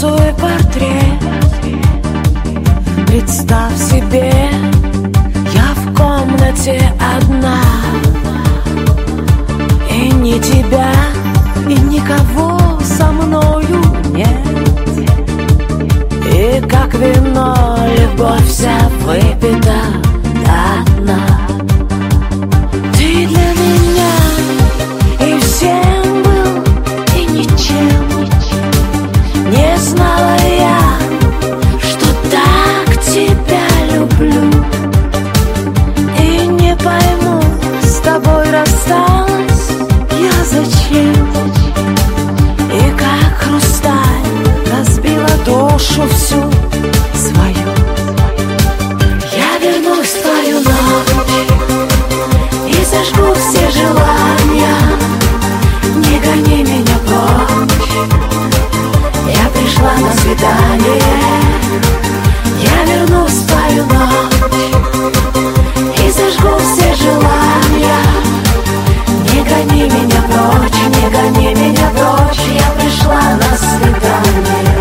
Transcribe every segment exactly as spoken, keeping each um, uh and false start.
рисуй портрет. Представь себе, я в комнате одна, и ни тебя, и никого со мною нет. И как вино любовь вся выпита до дна. Ты для меня и всем был, и ничем. Не знала я, что так тебя люблю. И не пойму, с тобой рассталась я зачем. И как хрусталь разбила душу всю свою. Я вернусь в твою ночь и зажгу все желания. Не гони меня прочь, я пришла на свидание. Я вернусь в твою ночь и зажгу все желания. Не гони меня прочь, не гони меня прочь, я пришла на свидание.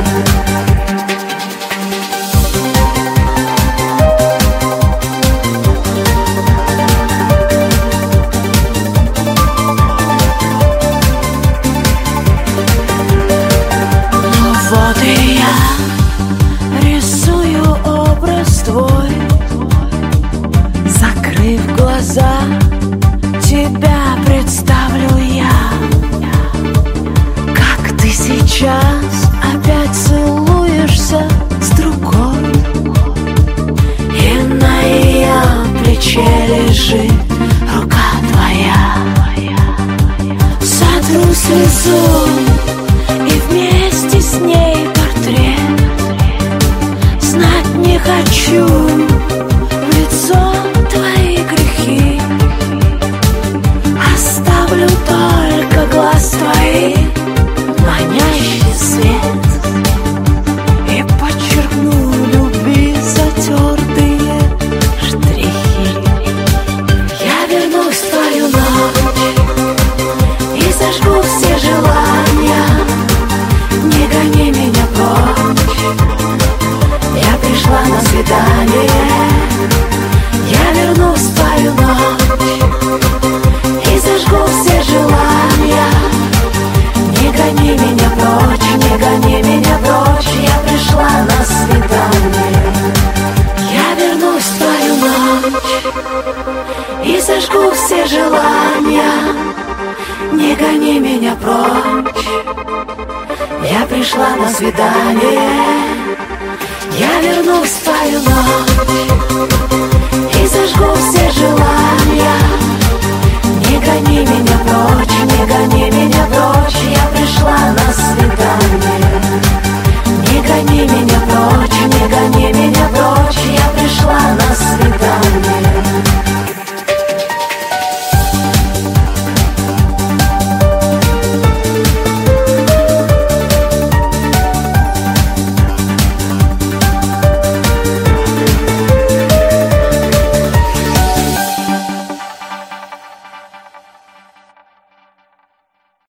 Ну вот и я рисую образ твой, закрыв глаза, тебя представлю я. Как ты сейчас опять целуешься с другой, и на ее плече лежит рука твоя. Сотру слезу и вместе с ней портрет. Знать не хочу в лицо твои грехи. Оставлю только глаз твоих манящий свет и подчеркну любви затертые штрихи. Я вернусь в твою ночь и зажгу все желания. Не гони меня прочь, я пришла на свидание. Я вернусь в твою ночь и зажгу все желания. Не гони меня прочь, не гони меня прочь, я пришла на свидание. Я вернусь в твою ночь и зажгу все желания. Не гони меня прочь, я пришла на свидание. Я вернусь в твою ночь и зажгу все желания. Не гони меня прочь, не гони меня прочь, я пришла на свидание.